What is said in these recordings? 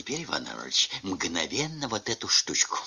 теперь, Иван Иванович, мгновенно вот эту штучку.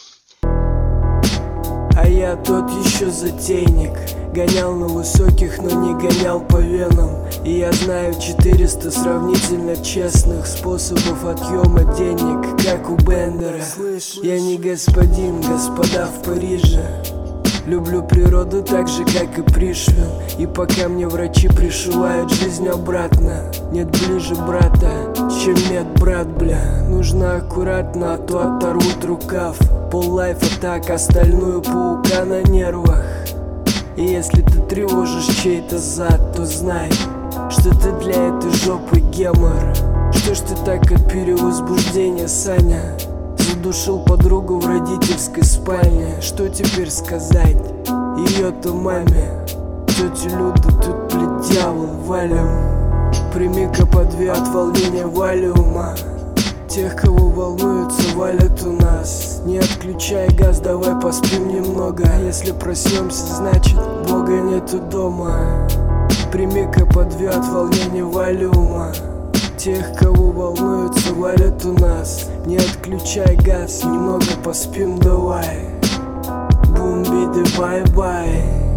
А я тот еще затейник. Гонял на высоких, но не гонял по венам. И я знаю 400 сравнительно честных способов отъема денег, как у Бендера. Я не господин, господа в Париже. Люблю природу так же, как и Пришвин. И пока мне врачи пришивают жизнь обратно, нет ближе брата, чем медбрат, бля. Нужно аккуратно, а то оторвут рукав. Пол-лайфа так, остальную паука на нервах. И если ты тревожишь чей-то зад, то знай, что ты для этой жопы гемор. Что ж ты так от перевозбуждения, Саня? Задушил подругу в родительской спальне. Что теперь сказать ее-то маме? Тетя Люда, тут, блядь, дьявол, валим. Прими-ка по 2 от волнения валиума. Тех, кого волнуется, валят у нас. Не отключай газ, давай поспим немного. Если проснемся, значит Бога нету дома. Прими-ка по 2 от волнения валиума. Тех, кого волнуется, валят у нас. Не отключай газ, немного поспим, давай. Бум-биды, бай-бай.